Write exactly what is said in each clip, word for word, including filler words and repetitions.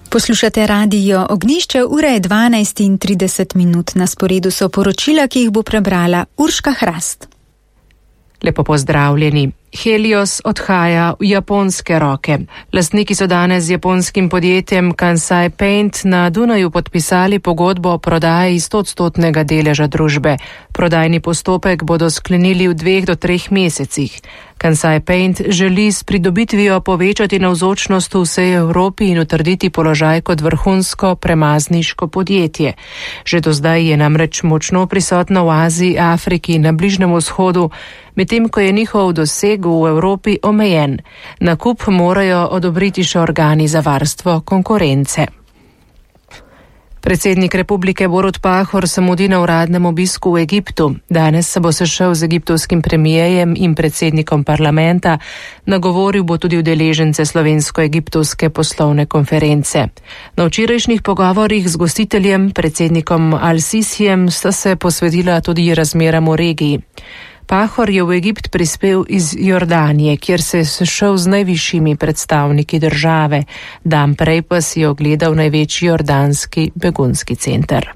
Poslušate radio Ognjišče, ura je dvanajst in trideset minut. Na sporedu so poročila, ki jih bo prebrala Urška Hrast. Lepo pozdravljeni. Helios odhaja v japonske roke. Lastniki so danes z japonskim podjetjem Kansai Paint na Dunaju podpisali pogodbo o prodaji stoodstotnega deleža družbe. Prodajni postopek bodo sklenili v dveh do treh mesecih. Kansai Paint želi s pridobitvijo povečati navzočnost v vsej Evropi in utrditi položaj kot vrhunsko premazniško podjetje. Že do zdaj je namreč močno prisotno v Aziji, Afriki in na Bližnjem vzhodu, medtem ko je njihov doseg v Evropi omejen. Nakup morajo odobriti še organi za varstvo konkurence. Predsednik republike Borut Pahor se mudi na uradnem obisku v Egiptu. Danes se bo sešel z egiptovskim premijejem in predsednikom parlamenta. Nagovoril bo tudi udeležence slovensko-egiptovske poslovne konference. Na včerajšnjih pogovorih z gostiteljem, predsednikom Al-Sisijem, sta se posvetila tudi razmeram v regiji. Pahor je v Egipt prispel iz Jordanije, kjer se je sešel z najvišjimi predstavniki države. Dan prej pa si je ogledal največji jordanski begunski center.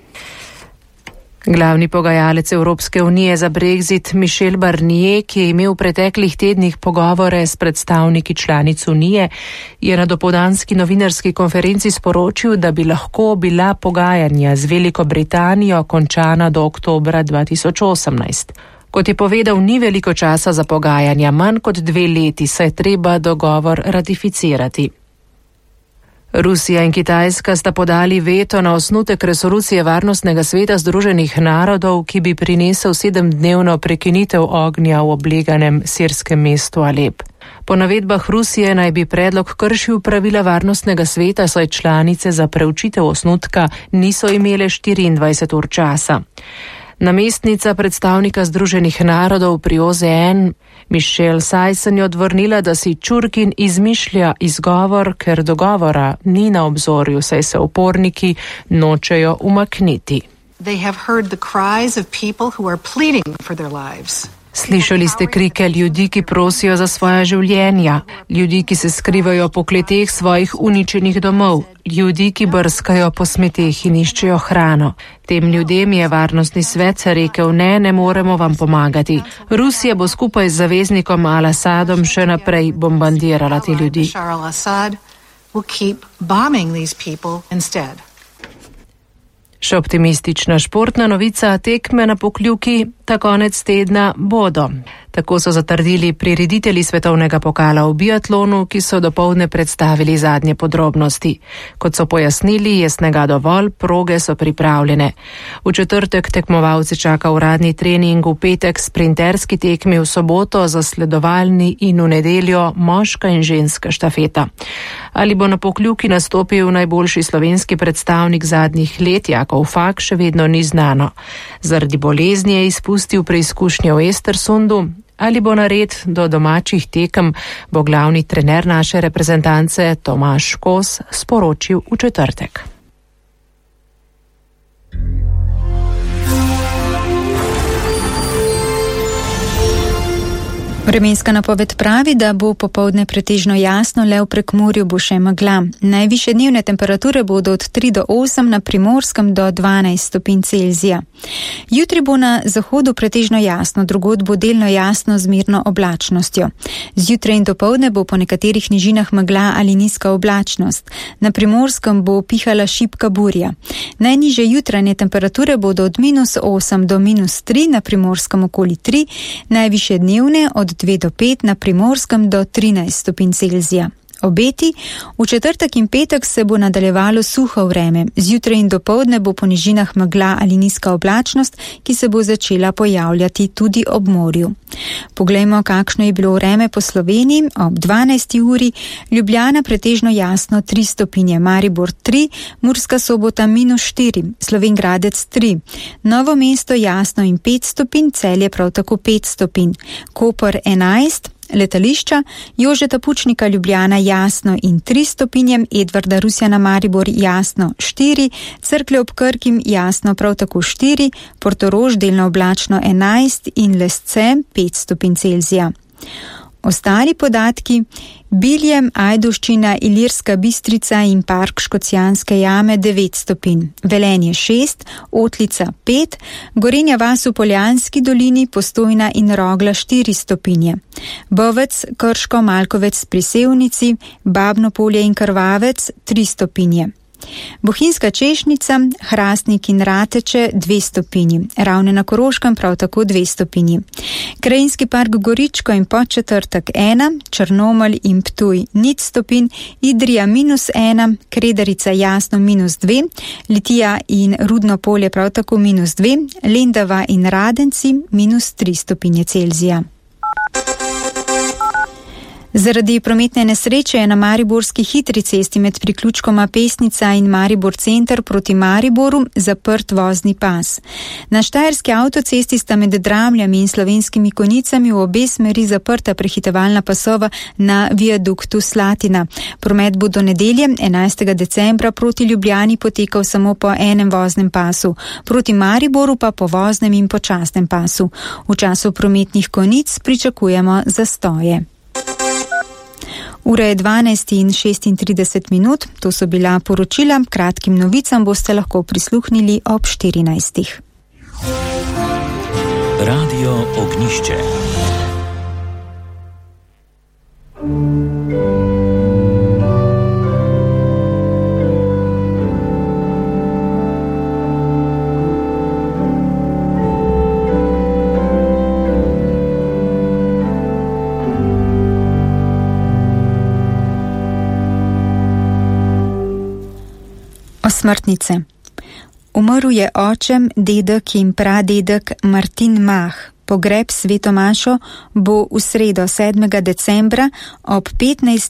Glavni pogajalec Evropske unije za Brexit Michel Barnier, ki je imel v preteklih tednih pogovore s predstavniki članic unije, je na dopoldanski novinarski konferenci sporočil, da bi lahko bila pogajanja z Veliko Britanijo končana do oktobra dva tisoč osemnajst. Kot je povedal, ni veliko časa za pogajanja, manj kot dve leti, saj treba dogovor ratificirati. Rusija in Kitajska sta podali veto na osnutek resolucije Varnostnega sveta Združenih narodov, ki bi prinesel sedemdnevno prekinitev ognja v obleganem sirskem mestu Alep. Po navedbah Rusije naj bi predlog kršil pravila Varnostnega sveta, saj članice za preučitev osnutka niso imele štiriindvajset ur časa. Namestnica predstavnika Združenih narodov pri O Z N, Michelle Sison, je odvrnila, da si Čurkin izmišlja izgovor, ker dogovora ni na obzorju, saj se uporniki nočejo umakniti. They have heard the cries of people who are pleading for their lives. Slišali ste krike ljudi, ki prosijo za svoja življenja, ljudi, ki se skrivajo po kleteh svojih uničenih domov, ljudi, ki brskajo po smeteh in iščejo hrano. Tem ljudem je Varnostni svet rekel, ne, ne moremo vam pomagati. Rusija bo skupaj z zaveznikom Al-Asadom še naprej bombardirala te ljudi. Še optimistična športna novica, tekme na Pokljuki ta konec tedna bodo. Tako so zatrdili prireditelji svetovnega pokala v biatlonu, ki so dopoldne predstavili zadnje podrobnosti. Kot so pojasnili, je snega dovolj, proge so pripravljene. V četrtek tekmovalci čaka uradni trening, v petek sprinterski tekmi, v soboto zasledovalni in v nedeljo moška in ženska štafeta. Ali bo na Pokljuki nastopil najboljši slovenski predstavnik zadnjih let, Jakov Fak, še vedno ni znano. Zaradi bolezni je izpustil preizkušnje v Estersundu. Ali bo nared do domačih tekem, bo glavni trener naše reprezentance Tomaž Kos sporočil v četrtek. Vremenska napoved pravi, da bo popoldne pretežno jasno, le v Prekmurju bo še megla. Najvišje dnevne temperature bodo od tri do osem, na Primorskem do dvanajst stopinj Celzija. Jutri bo na zahodu pretežno jasno, drugod bo delno jasno z mirno oblačnostjo. Zjutraj in dopoldne bo po nekaterih nižinah megla ali nizka oblačnost. Na Primorskem bo pihala šibka burja. Najnižje jutranje temperature bodo od minus osem do minus tri, na Primorskem okoli tri, najvišje dnevne od dve do pet, na Primorskem do trinajst stopinj Celzija. Obeti, v četrtek in petek se bo nadaljevalo suho vreme. Zjutraj in dopoldne bo po nižinah megla ali nizka oblačnost, ki se bo začela pojavljati tudi ob morju. Poglejmo, kakšno je bilo vreme po Sloveniji. Ob dvanajsti uri Ljubljana pretežno jasno tri stopinje, Maribor tri, Murska Sobota minus štiri, Slovenj Gradec tri, Novo mesto jasno in pet stopinj, Celje prav tako pet stopinj, Koper enajst, letališča, Jožeta Pučnika Ljubljana jasno in tri stopinje, Edvarda Rusjana Maribor jasno štiri, Cerklje ob Krkim jasno prav tako štiri, Portorož delno oblačno enajst in Lesce pet stopinj Celzija. Ostali podatki: Biljem, Ajdovščina, Ilirska Bistrica in Park Škocjanske jame devet stopinj, Velenje šest, Otlica pet, Gorenja vas v Poljanski dolini, Postojna in Rogla štiri stopinje, Bovec, Krško, Malkovec pri Sevnici, Babno Polje in Krvavec tri stopinje. Bohinjska Češnica, Hrastnik in Rateče dve stopinji, Ravne na Koroškem prav tako dve stopinji. Krajinski park Goričko in Podčetrtek ena, Črnomelj in Ptuj nič stopinj, Idrija minus ena, Kredarica Jasno minus dve, Litija in Rudno Polje prav tako minus dve, Lendava in Radenci minus tri stopinje Celzija. Zaradi prometne nesreče je na mariborski hitri cesti med priključkoma Pesnica in Maribor center proti Mariboru zaprt vozni pas. Na štajerski avtocesti sta med Dramljami in Slovenskimi Konjicami v obe smeri zaprta prehitevalna pasova na viaduktu Slatina. Promet bo do nedelje, enajstega decembra, proti Ljubljani potekal samo po enem voznem pasu, proti Mariboru pa po voznem in počasnem pasu. V času prometnih konic pričakujemo zastoje. Ura je dvanajst in šestintrideset minut, to so bila poročila, kratkim novicam boste lahko prisluhnili ob štirinajstih. Radio Ognišče. Osmrtnice. Umrl je očem, dedek in pradedek Martin Mah. Pogreb s sveto mašo bo v sredo sedmega decembra ob petnajst